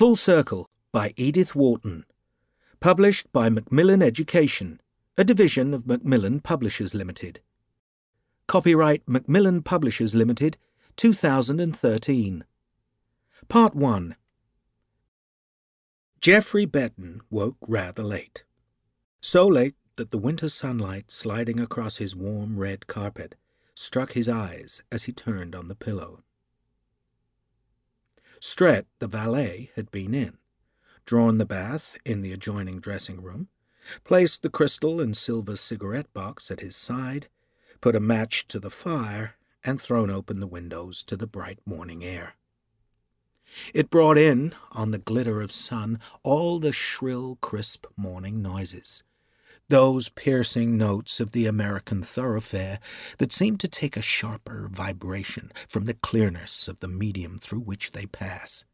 Full Circle by Edith Wharton. Published by Macmillan Education, a division of Macmillan Publishers Limited. Copyright Macmillan Publishers Limited, 2013. Part 1. Geoffrey Betton woke rather late. So late that the winter sunlight sliding across his warm red carpet struck his eyes as he turned on the pillow. Stret, the valet, had been in, drawn the bath in the adjoining dressing-room, placed the crystal and silver cigarette box at his side, put a match to the fire, and thrown open the windows to the bright morning air. It brought in, on the glitter of sun, all the shrill, crisp morning noises, those piercing notes of the American thoroughfare that seem to take a sharper vibration from the clearness of the medium through which they pass.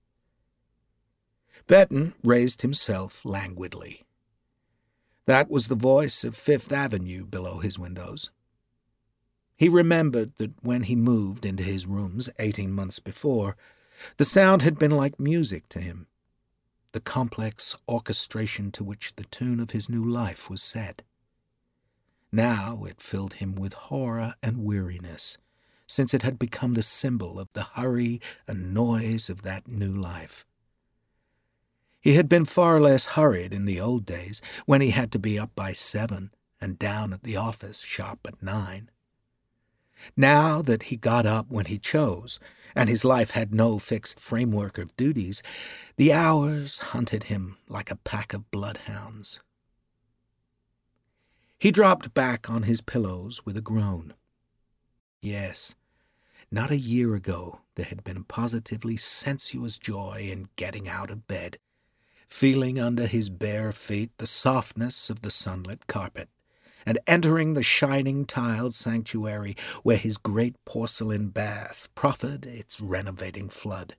Betton raised himself languidly. That was the voice of Fifth Avenue below his windows. He remembered that when he moved into his rooms 18 months before, the sound had been like music to him, the complex orchestration to which the tune of his new life was set. Now it filled him with horror and weariness, since it had become the symbol of the hurry and noise of that new life. He had been far less hurried in the old days, when he had to be up by 7 and down at the office sharp at 9. Now that he got up when he chose, and his life had no fixed framework of duties, the hours hunted him like a pack of bloodhounds. He dropped back on his pillows with a groan. Yes, not a year ago there had been a positively sensuous joy in getting out of bed, feeling under his bare feet the softness of the sunlit carpet, and entering the shining tiled sanctuary where his great porcelain bath proffered its renovating flood.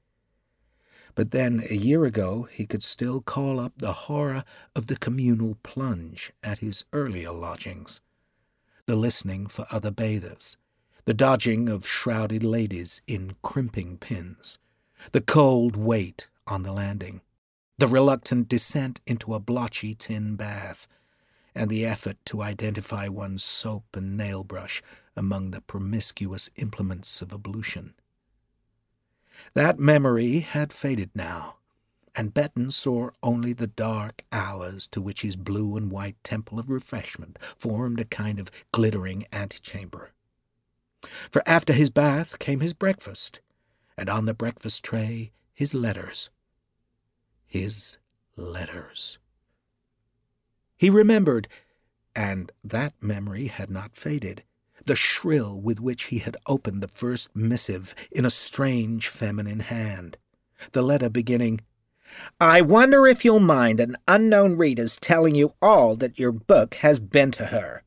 But then, a year ago, he could still call up the horror of the communal plunge at his earlier lodgings, the listening for other bathers, the dodging of shrouded ladies in crimping pins, the cold wait on the landing, the reluctant descent into a blotchy tin bath, and the effort to identify one's soap and nail brush among the promiscuous implements of ablution. That memory had faded now, and Betton saw only the dark hours to which his blue and white temple of refreshment formed a kind of glittering antechamber. For after his bath came his breakfast, and on the breakfast tray his letters. His letters. He remembered, and that memory had not faded, the shrill with which he had opened the first missive in a strange feminine hand, the letter beginning, "I wonder if you'll mind an unknown reader's telling you all that your book has been to her."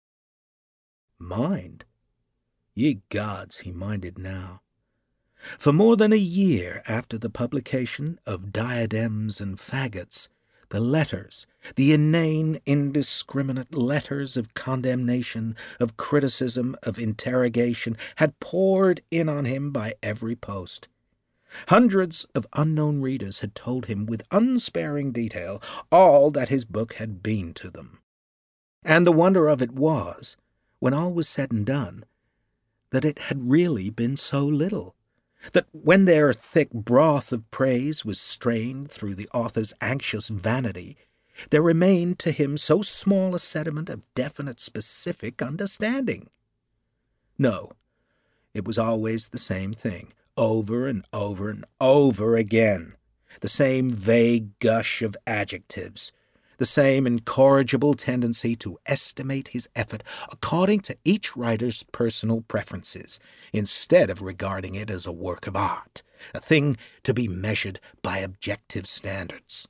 Mind? Ye gods, he minded now. For more than a year after the publication of Diadems and Faggots, the letters, the inane, indiscriminate letters of condemnation, of criticism, of interrogation, had poured in on him by every post. Hundreds of unknown readers had told him with unsparing detail all that his book had been to them. And the wonder of it was, when all was said and done, that it had really been so little, that when their thick broth of praise was strained through the author's anxious vanity, there remained to him so small a sediment of definite specific understanding. No, it was always the same thing, over and over and over again, the same vague gush of adjectives, the same incorrigible tendency to estimate his effort according to each writer's personal preferences, instead of regarding it as a work of art, a thing to be measured by objective standards.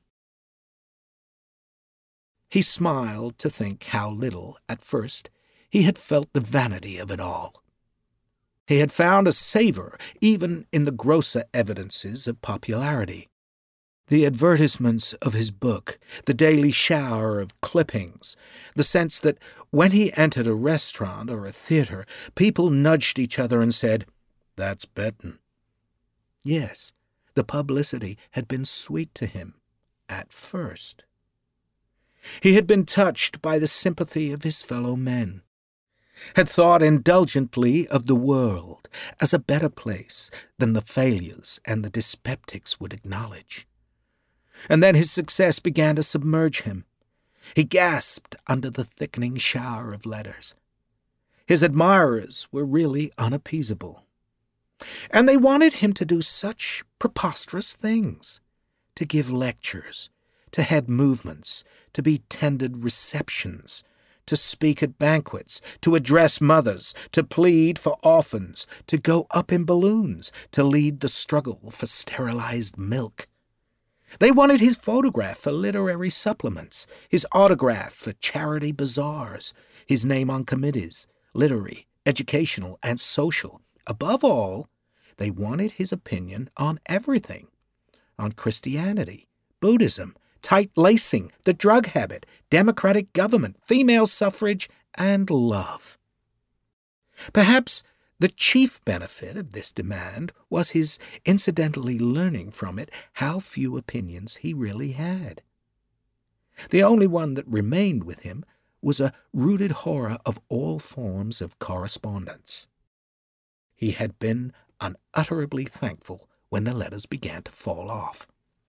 He smiled to think how little, at first, he had felt the vanity of it all. He had found a savour even in the grosser evidences of popularity. The advertisements of his book, the daily shower of clippings, the sense that when he entered a restaurant or a theatre, people nudged each other and said, "That's Betton." Yes, The publicity had been sweet to him at first. He had been touched by the sympathy of his fellow men, had thought indulgently of the world as a better place than the failures and the dyspeptics would acknowledge. And then his success began to submerge him. He gasped under the thickening shower of letters. His admirers were really unappeasable. And they wanted him to do such preposterous things, to give lectures, to head movements, to be tendered receptions, to speak at banquets, to address mothers, to plead for orphans, to go up in balloons, to lead the struggle for sterilized milk. They wanted his photograph for literary supplements, his autograph for charity bazaars, his name on committees, literary, educational, and social. Above all, they wanted his opinion on everything, on Christianity, Buddhism, tight lacing, the drug habit, democratic government, female suffrage, and love. Perhaps the chief benefit of this demand was his incidentally learning from it how few opinions he really had. The only one that remained with him was a rooted horror of all forms of correspondence. He had been unutterably thankful when the letters began to fall off.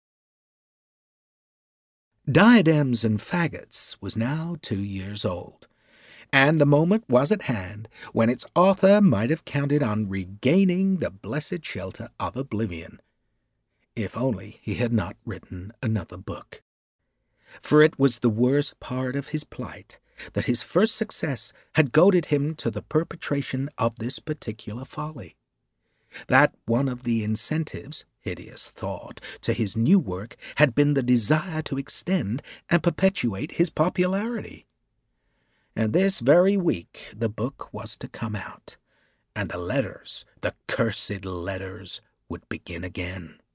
Diadems and Faggots was now 2 years old, and the moment was at hand when its author might have counted on regaining the blessed shelter of oblivion, if only he had not written another book. For it was the worst part of his plight that his first success had goaded him to the perpetration of this particular folly. That one of the incentives, hideous thought, to his new work had been the desire to extend and perpetuate his popularity. And this very week the book was to come out, and the letters, the cursed letters, would begin again.